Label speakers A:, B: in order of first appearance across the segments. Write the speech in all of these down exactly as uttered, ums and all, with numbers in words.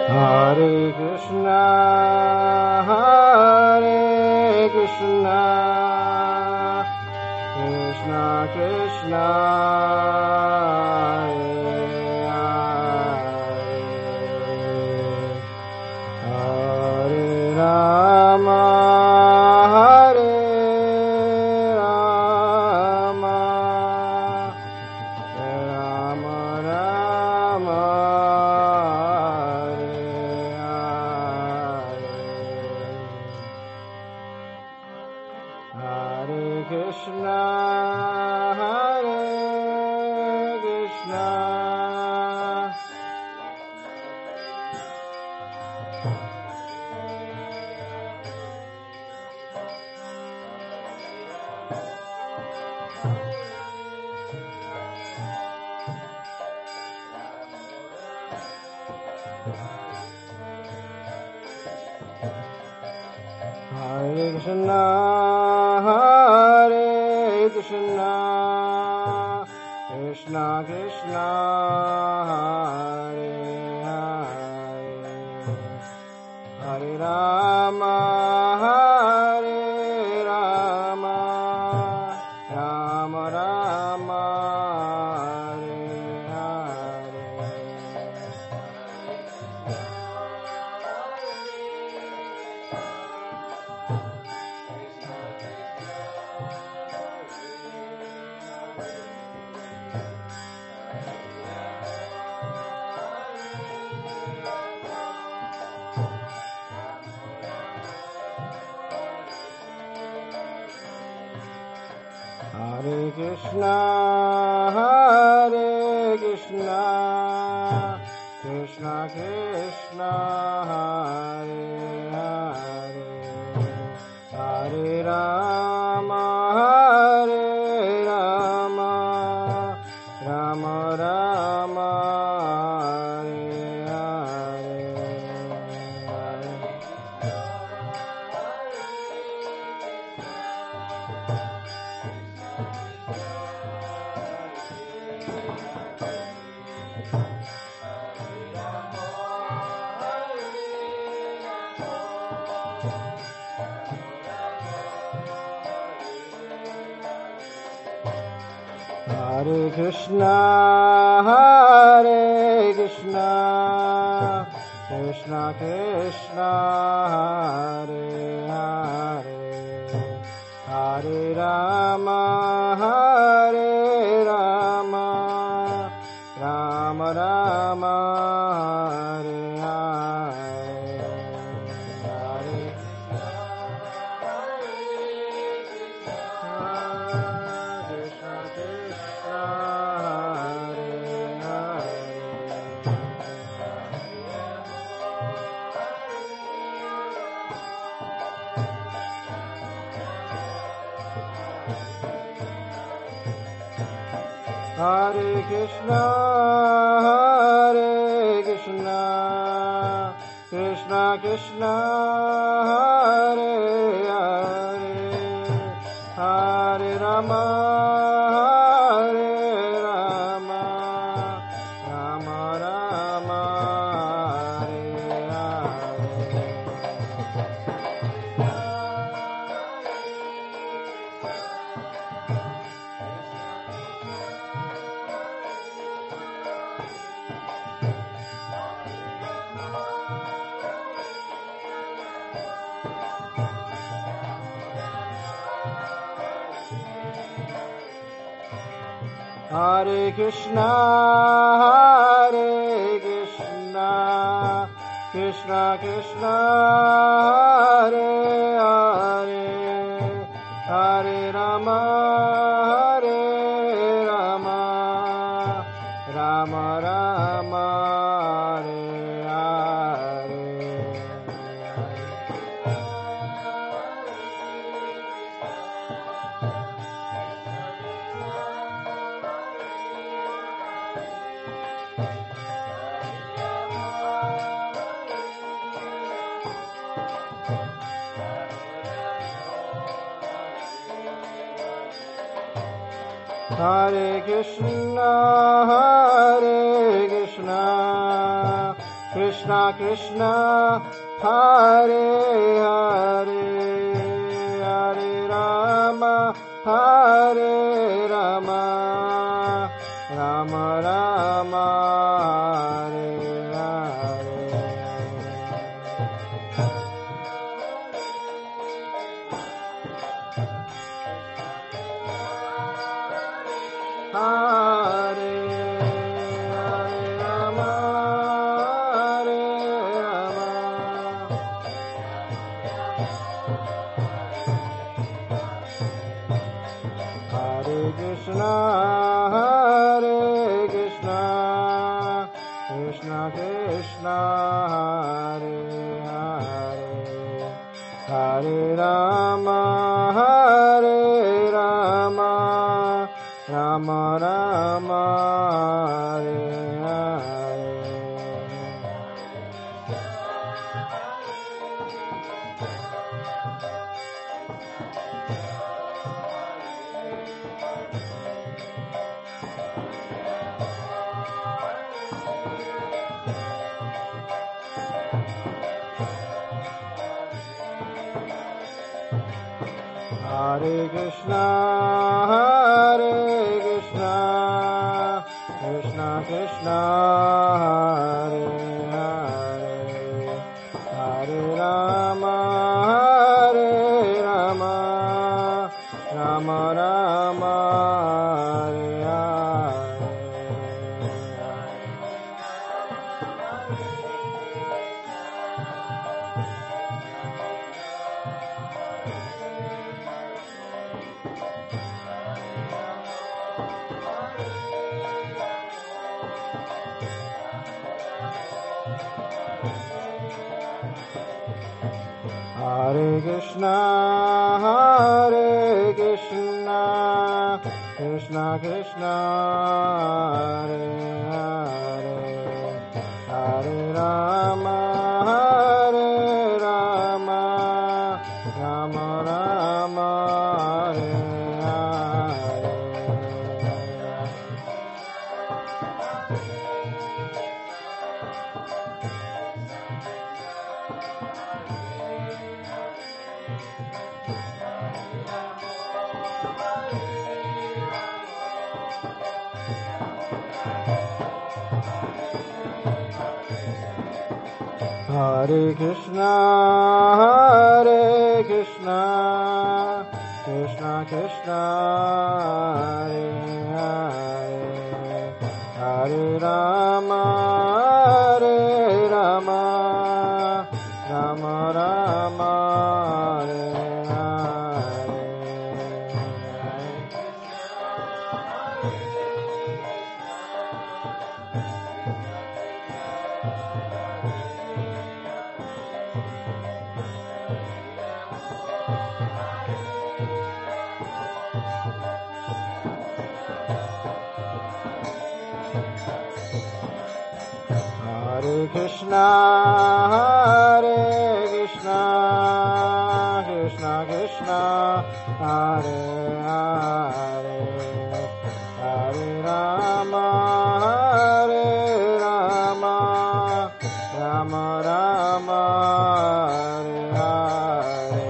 A: Hare Krishna, Hare Krishna, Krishna Krishna, Hare Hare, Hare Rama, Hare Rama, Rama Rama, Hare Krishna, Hare Krishna, Hare Krishna, Hare Krishna, Krishna Krishna, Hare Hare, Hare Rama, Hare Rama, Rama Rama, Hare Hare. Hare Krishna, Hare Krishna, Krishna Krishna, Hare Hare, Hare Rama, Hare Rama, Rama Rama, Hare Hare. Hare Krishna, Hare Krishna, Krishna Krishna, Hare Hare, Hare Rama, Hare Rama, Rama Rama, Hare Hare, Hare Krishna, Krishna, Hare Hare. Hare Krishna, Hare Krishna, Krishna Krishna, Hare Hare, Hare Rama, Hare Rama, Rama Rama, Hare Hare. Hare Krishna, Hare Krishna, Krishna Krishna, Hare Hare, Hare Rama, Hare Rama, Rama Rama, Hare Hare. Hare Krishna, Hare Krishna, Krishna Krishna Hare Hare Hare Rama Hare Rama Rama Rama Hare Hare Hare Hare Rama Hare Rama Hare Krishna Hare Krishna Krishna Krishna Hare Hare Hare Rama Hare Rama Rama Rama Hare Hare Hare Krishna Hare Krishna Krishna Krishna Hare Hare Hare Rama Hare Rama Rama Rama Hare Hare Hare Krishna Hare Krishna Krishna Krishna Hare Hare Hare Rama Hare Rama Rama Rama Hare Hare Hare Krishna Hare Krishna Krishna Krishna Hare Hare Hare Rama Hare Rama Rama Rama Hare Hare Hare Krishna Hare Krishna Krishna Krishna Hare Hare Hare Rama Hare Rama Rama Rama Hare Hare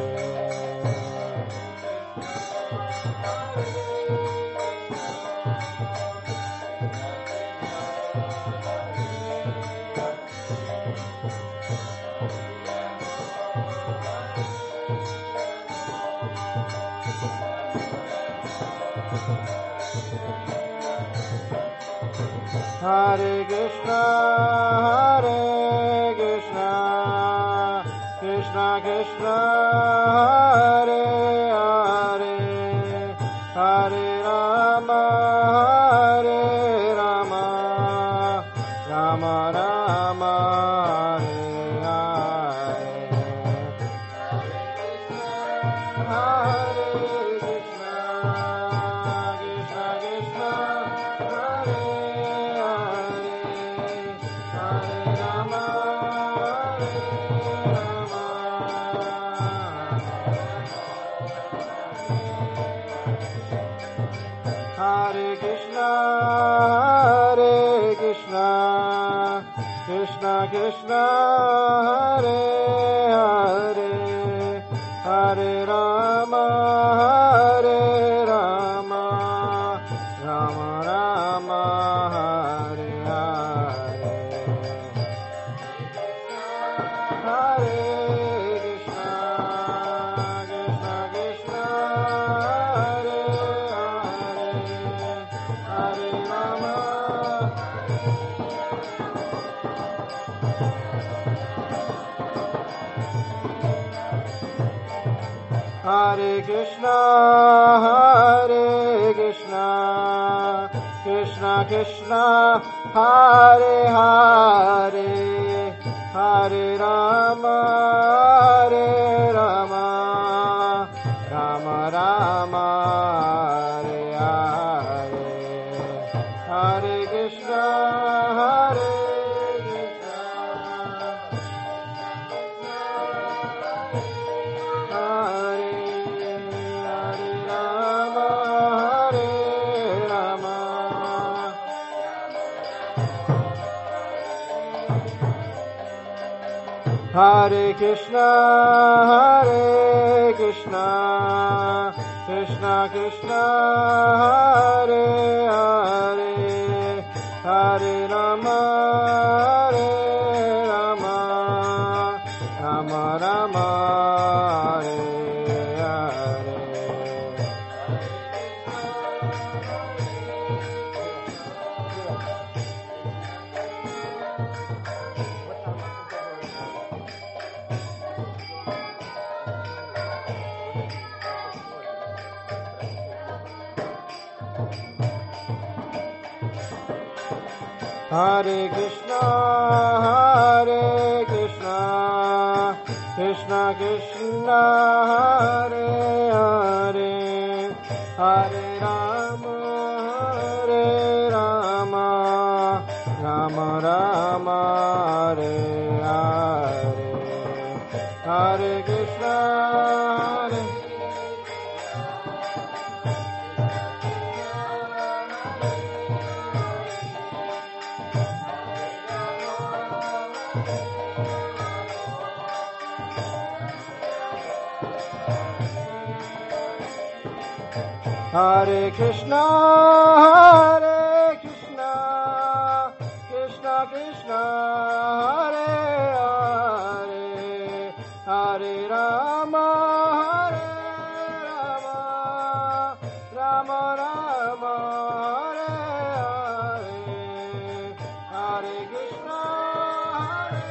A: Hare Krishna Hare Krishna Krishna Krishna Hare Hare Hare Rama Hare Rama Rama Rama Hare Hare Hare Krishna Krishna Krishna Hare Hare Krishna Hare Krishna Krishna Krishna Hare Hare Hare Rama Hare Rama Rama Rama Hare Hare Hare Krishna Krishna Krishna Hare Hare Hare Rama Hare Krishna, Hare Krishna, Krishna Krishna, Hare Hare, Hare Rama, Hare Rama, Rama Rama, Hare Hare, Hare Krishna, Hare Hare Krishna, Hare Krishna, Krishna Krishna, Hare Hare, Hare Rama, Hare Rama, Rama Rama, Hare Hare. Hare Krishna, Hare Krishna, Krishna Krishna, Hare Hare, Hare Rama, Hare Rama, Rama Rama, Hare Hare, Hare Krishna, Hare Hare Krishna, Hare Krishna, Krishna Krishna, Hare Hare, Hare Rama, Hare Rama, Rama Rama, Hare Hare, Hare Krishna, Hare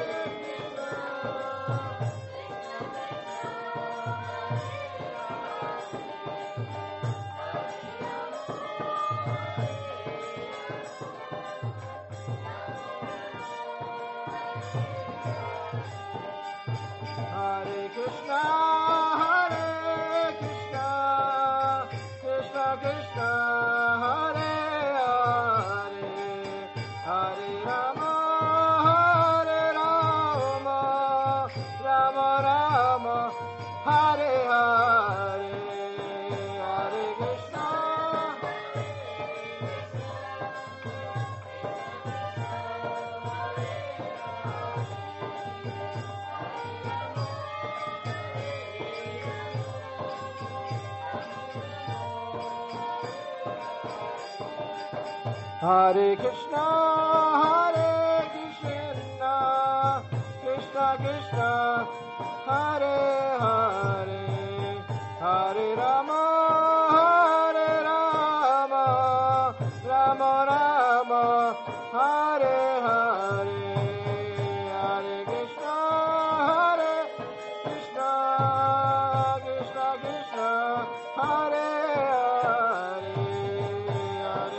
A: Hare Krishna, Hare Krishna, Krishna Krishna, Hare Hare, Hare Rama, Hare Rama, Rama Rama, Hare Hare, Hare Krishna. Hare Krishna, Hare Krishna, Krishna Krishna, Hare Hare, Hare Rama, Hare Rama, Rama Rama, Hare Hare, Hare Krishna, Hare Krishna, Krishna Krishna, Hare Hare, Hare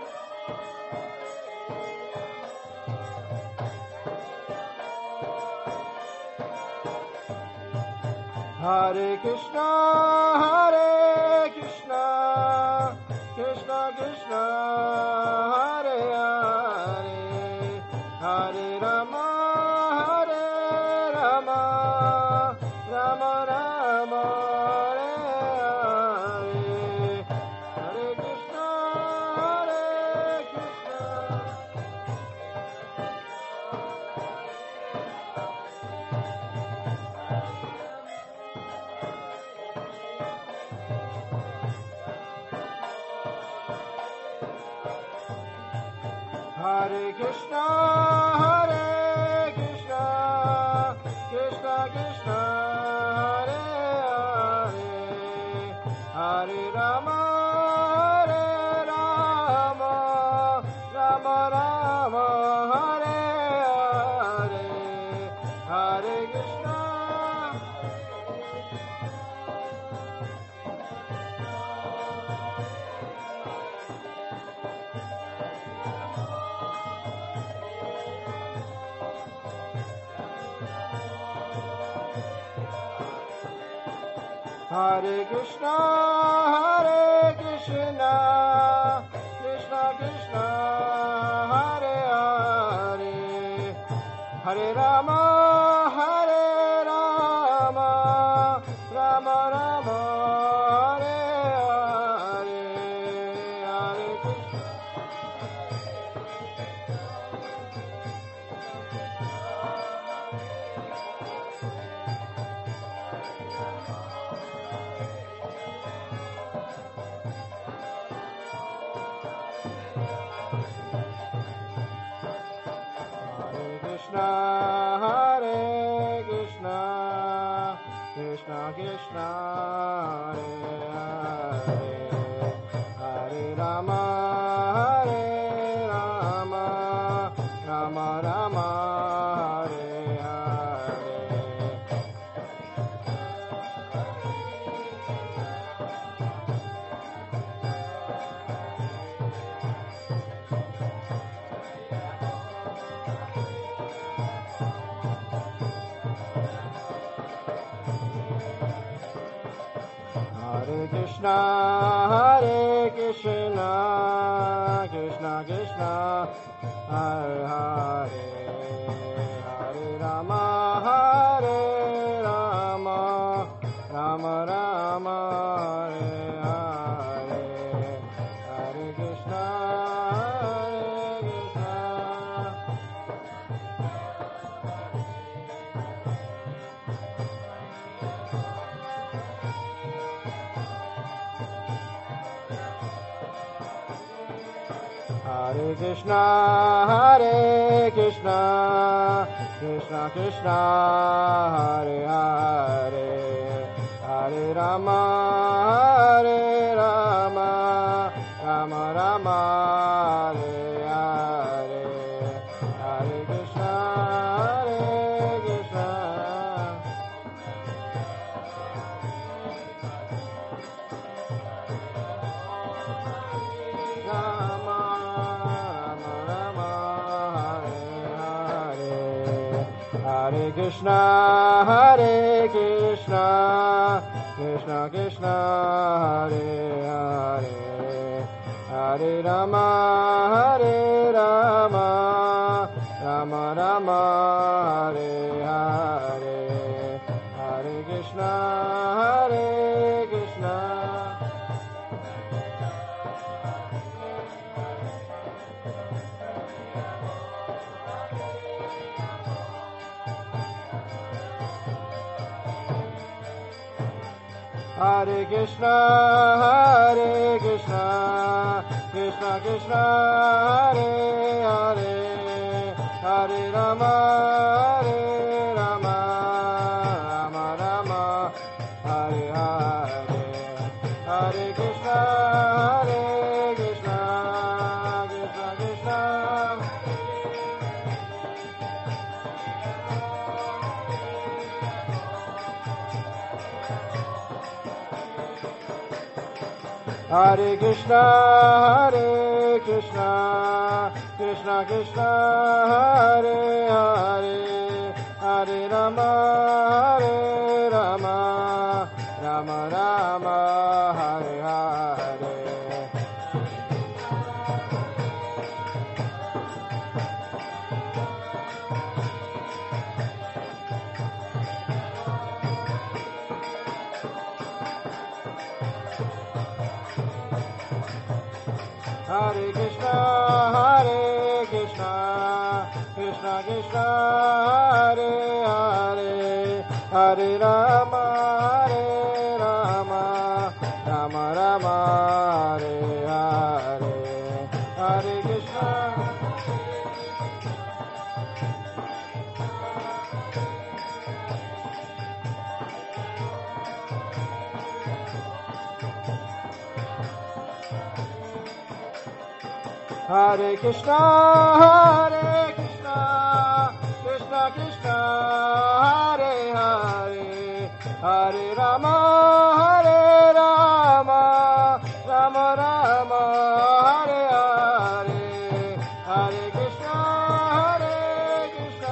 A: Hare Krishna, Hare Krishna, Krishna Krishna, Hare Hare, Hare Rama, Hare Rama, Rama Rama, Hare Hare, Hare Krishna, Hare Krishna. Hare Krishna, Hare Krishna, Krishna Krishna, Hare Hare, Hare Rama, Hare Rama, Rama Rama, Hare Hare, Hare Krishna. Hare Krishna, Hare Krishna, Krishna Krishna, Hare Hare, Hare Rama, Hare Rama, Rama Rama, Hare Hare, Hare Krishna. Krishna, Hare Krishna, Krishna Krishna, Hare Hare, Hare Rama, Hare Rama, Rama Rama, Hare Hare. Hare Krishna, Hare Krishna, Krishna Krishna, Hare Hare, Hare Rama, Hare Rama, Rama Rama, Hare Hare, Hare Krishna, Hare Krishna. Hare Krishna, Hare Krishna, Krishna Krishna, Hare Hare, Hare Rama, Hare Rama, Rama Rama, Hare Hare, Hare Krishna, Hare Krishna. Rama, Rama Rama, Hare Hare, Hare Krishna, Hare Krishna, Krishna Krishna, Hare Hare, Hare Rama, Hare Rama, Rama Rama, Hare Hare, Hare Krishna, Hare Krishna. Hare Krishna, Hare Krishna, Krishna Krishna, Hare Hare, Hare Rama, Hare Rama, Rama Rama, Hare Hare, Hare Krishna, Hare Krishna, Krishna Krishna. Hare Krishna, Hare Krishna, Krishna Krishna, Hare Hare, Hare Rama, Hare Rama, Rama Rama, Hare Hare. Hare Krishna, Hare Krishna, Krishna Krishna, Hare Hare, Hare Rama, Hare Rama, Rama Rama, Hare Hare, Hare Krishna. Hare Krishna, Hare Krishna, Krishna Krishna, Hare Hare, Hare Rama, Hare Rama, Rama Rama, Hare Hare, Hare Krishna, Hare Krishna.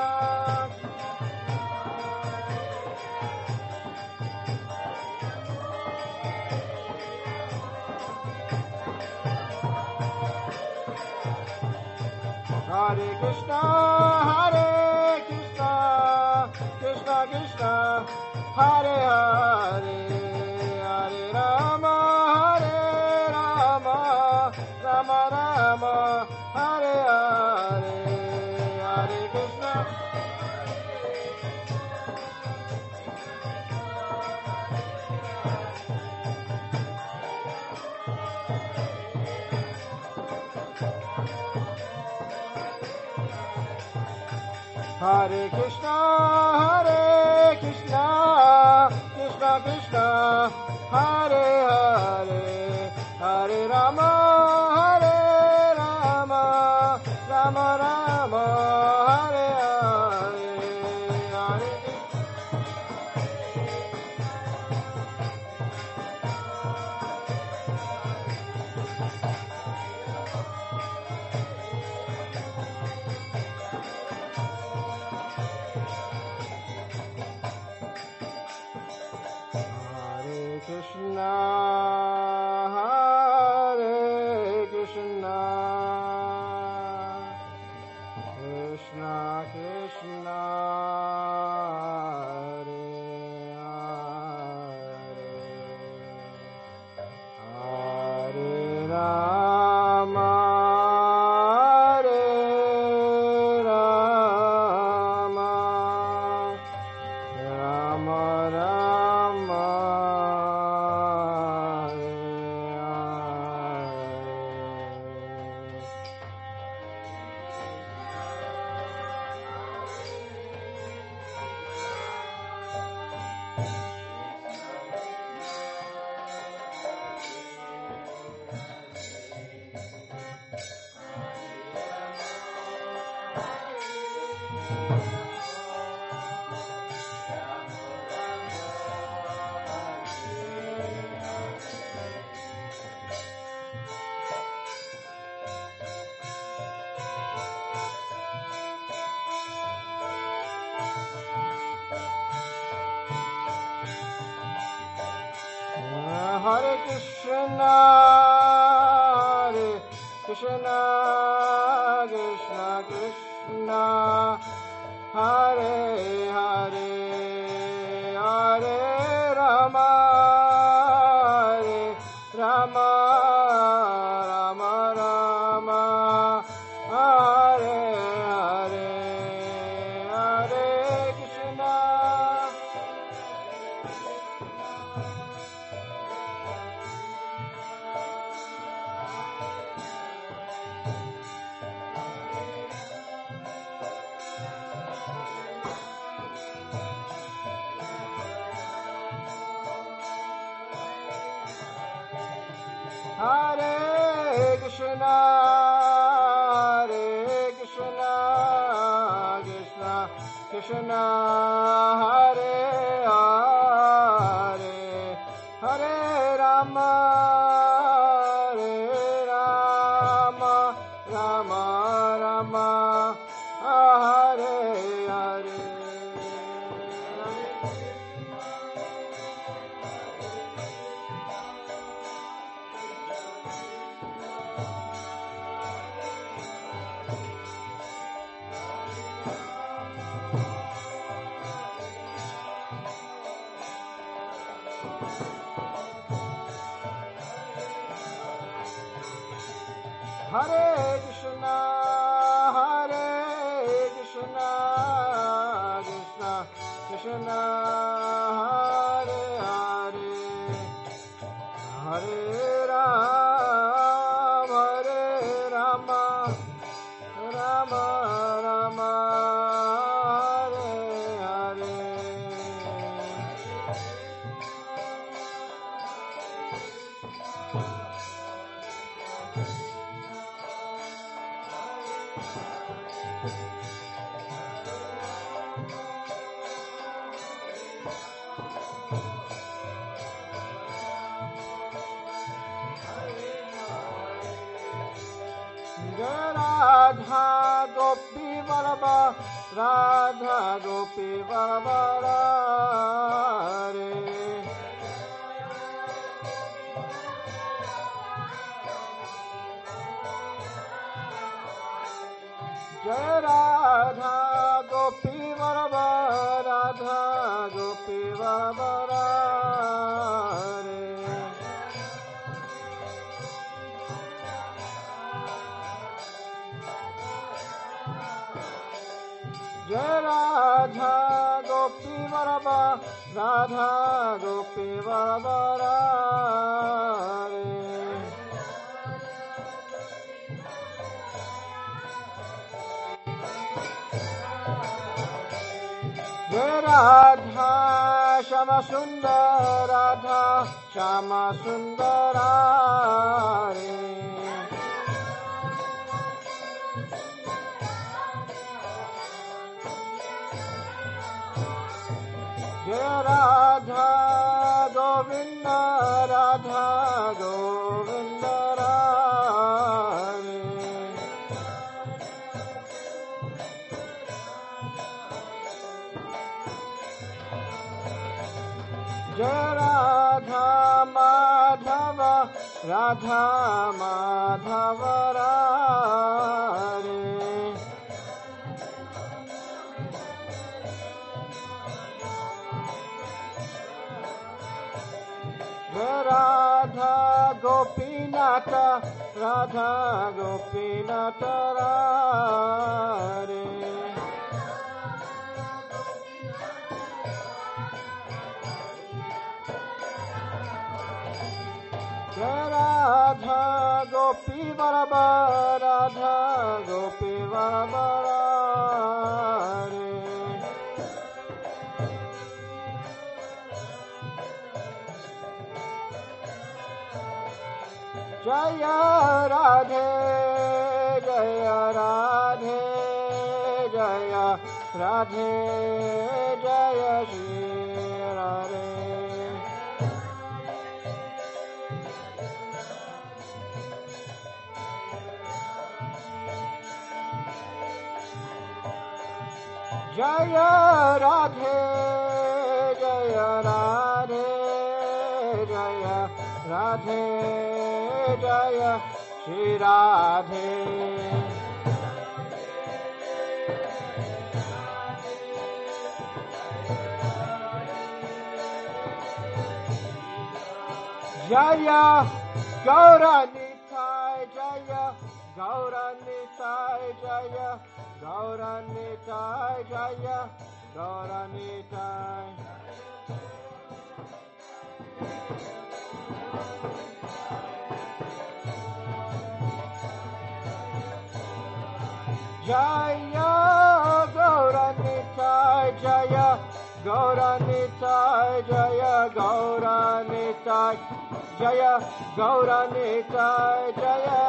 A: Hare Krishna, Hare Krishna, Krishna Krishna, Hare Hare, Hare Rama, Hare Rama, Rama Rama, Hare Hare, Hare Krishna. Hare Krishna, Hare Krishna, Krishna Krishna, Hare Hare, Hare Rama, Hare Rama, Rama Rama, Hare Hare, Hare Krishna, Hare Krishna, Krishna Krishna, Hare Hare, Hare Rama, Hare Rama, Rama Rama. Hare Krishna, Hare Krishna, Krishna Krishna, Hare Hare, Hare Rama, Hare Rama, Rama Rama, Hare Hare, Hare Krishna. Hare Krishna, Hare Krishna, Krishna Krishna, Hare Hare, Hare Rama, Hare Rama, Rama Rama, Hare Hare. Hare Krishna, Hare Krishna, Krishna Krishna, Hare Hare, Hare Rama, Hare Rama, Rama Rama, Hare Hare. Radha Gopi Vallabha, Radha Gopi Vallabha Hare. Jai Radha Gopi Vallabha, Radha Gopi Vallabha Hare. Jai Radha Gopi Vallabha, Radha Gopi Vallabha Hare. Jai Radha Shama Sundar, Radha Shama Sundar Hare. Jai Radha Govinda, Radha Govinda Hare. Jai Radha Madhava, Radha Madhava Hare. Radha Gopinata, Radha Gopinata Hare. Radha Gopi Vallabha, Radha Gopi Vallabha Hare. Jaya Radhe, Jaya Radhe, Jaya Radhe, Jaya Shri Radhe. Jaya Radhe, Jaya Radhe, Jaya Radhe, Jaya Shri Radhe. Jaya Gaura Nitai, Jaya Gaura Nitai, Jaya Gaura Nitai, Jaya Gaura Nitai. Jaya Gaura Nitai, Jaya Gaura Nitai, Jaya Gaura Nitai, Jaya Gaura Nitai, Jaya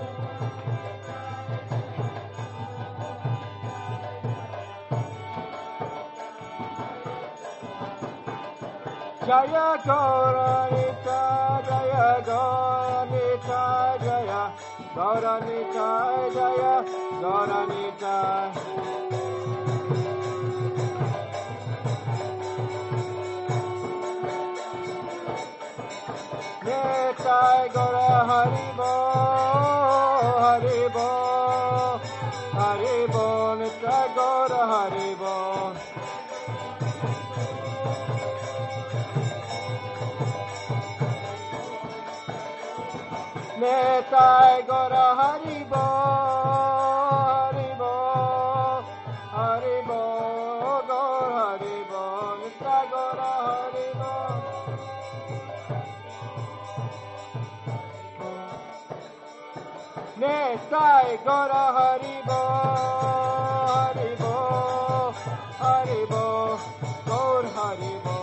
A: Jaya Gaura Nitai, Jaya Gaura Nitai, Jaya Gaura Nitai, Jaya Gaura Nitai. Nitai Gaura Haribo, Haribo, Haribo, Nitai Gaura Haribo. Nitai Gaura Haribo, Haribo, Haribo, Gaura Haribo, Nitai Gaura Haribo. Nitai Gaura Haribo, Haribo, Haribo, Gaura Haribo.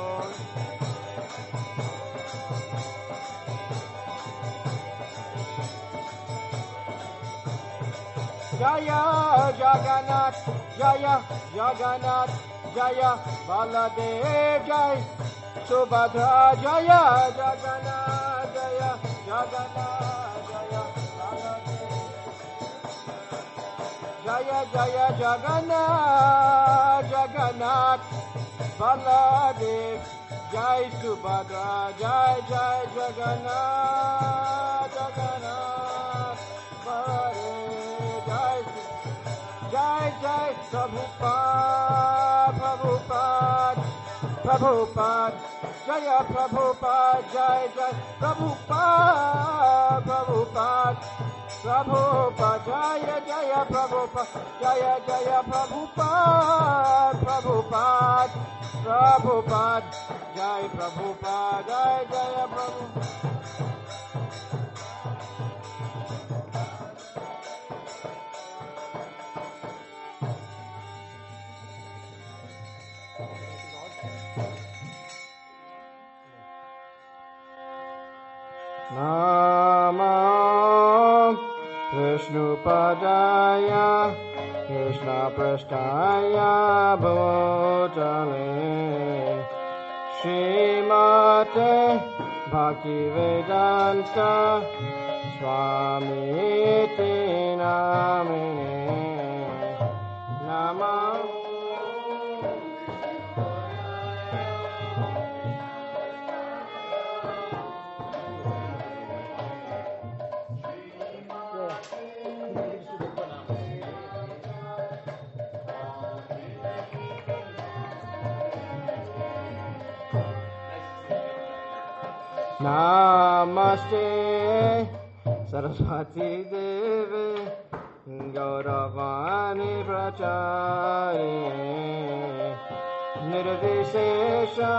A: Jaya Jagannath, Jaya Jagannath, Jaya Baladev, Jaya Subhadra, Jaya Jagannath, Jaya Jagannath, Jaya Baladev. Jaya Jagannath, Jagannath, Baladev, Jai Subhadra, Jai Jai Jagannath, Jagannath, Baladev, Jai Jai Jai Prabhupada, Prabhupada, Prabhupada, Jaya Prabhupada, Jai Jai Prabhupada, Prabhupada, Prabhupada, Jaya Jaya Prabhupada, Jaya Jaya Prabhupada, Prabhupada, Prabhupada, Jai Prabhupada, Jai Jaya Prabhupada. Namo Vishnupadaya Krishna Prasthaya Bhutale Srimate Bhaktivedanta Swami Iti Namine Namo Namaste Saraswati Devi Gauravani Pracharine Nirvishesha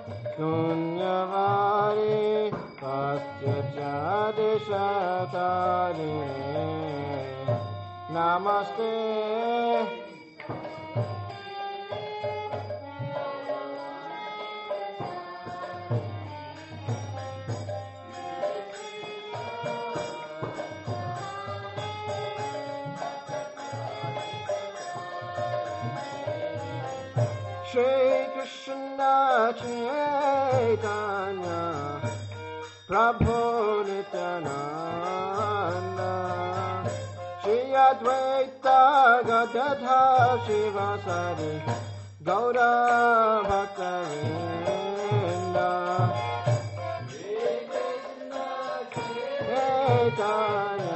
A: Shunyavadi Pastyajadishatarine Namaste Shri Krishna Chaitanya Prabhu Nityananda Shri Advaita Gadadhar Shivasari Gaura Bhaktavinda Shri Krishna Chaitanya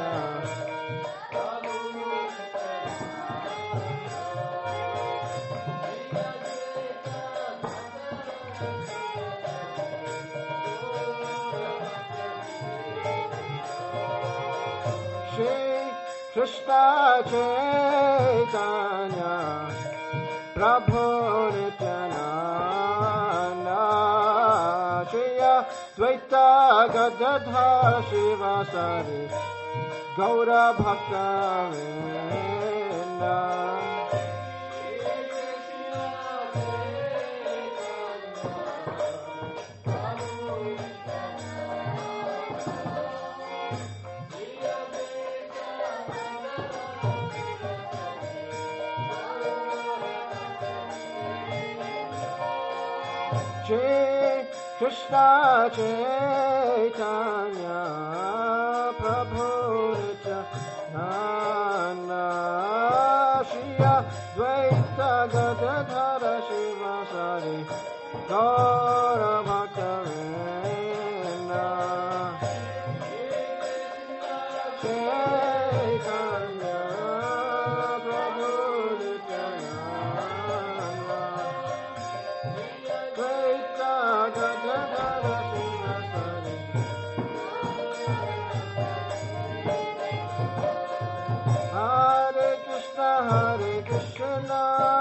A: Krishna Chaitanya Prabhu Nityananda Shri Advaita Gadadhar Shivasari Gaura Bhaktavinda Shri Krishna Chaitanya Prabhu Nityananda Shri Advaita Gadadhara Shivasari Gaura Bhaktavinda Chaitanya Prabhu Nityananda Hare Krishna, Hare Krishna,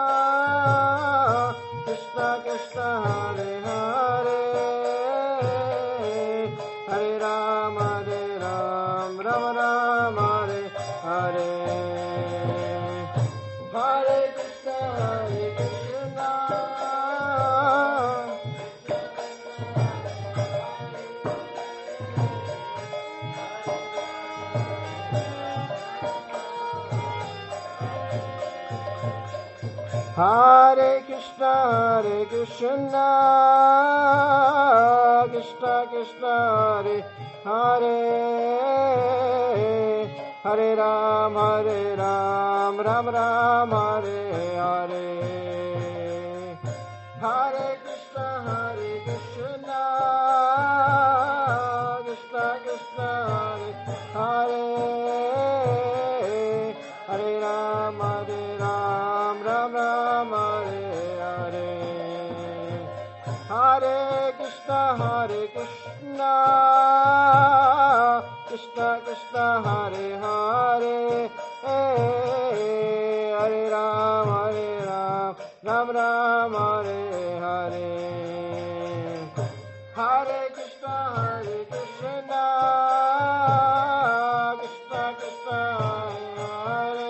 A: Krishna Krishna, Hare Hare, Hare Ram, Hare Ram, Ram Ram, Hare Hare, Hare Krishna, Hare Krishna. Hare Krishna, Hare Krishna, Krishna Krishna, Hare Hare, Hare Ram, Hare Ram, Ram, Ram Ram, Hare Hare. Hare Krishna, Hare Krishna, Krishna Krishna, Hare Hare, Hare Ram, Hare Ram, Ram Ram, Hare Hare. Hare Krishna, Hare Krishna, Krishna Krishna, Hare Hare, Hare Ram, Hare Ram, Ram Ram, Hare Hare. Hare Krishna, Hare Krishna, Krishna Krishna, Hare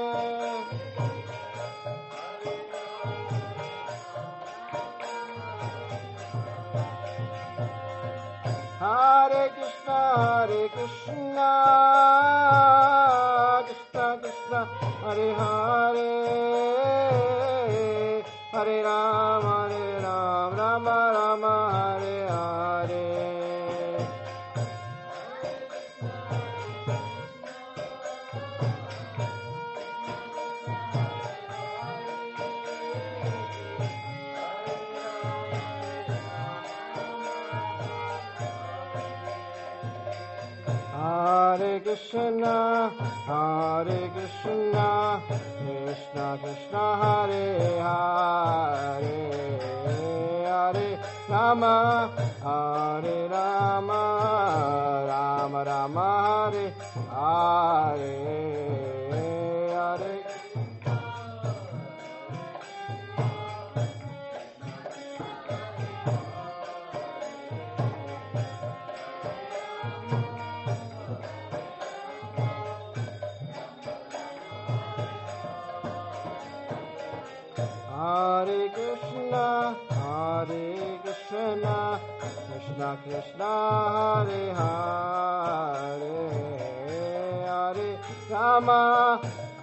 A: Hare. Hare Krishna, Hare Krishna, Krishna Krishna, Hare Hare, Hare Ram, Hare Ram, Rama Rama, Hare Hare. Hare Krishna, Hare Krishna, Krishna Krishna, Hare Hare, Hare Rama, Hare Rama, Rama Rama, Hare Hare, Hare. Hare Krishna, Hare Krishna, Krishna Krishna, Hare Hare, Hare Rama,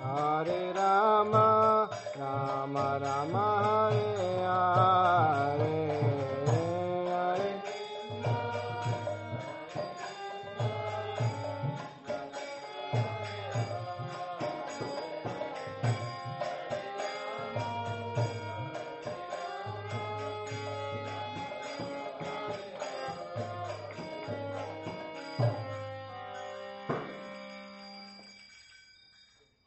A: Hare Rama, Rama Rama, Hare Hare.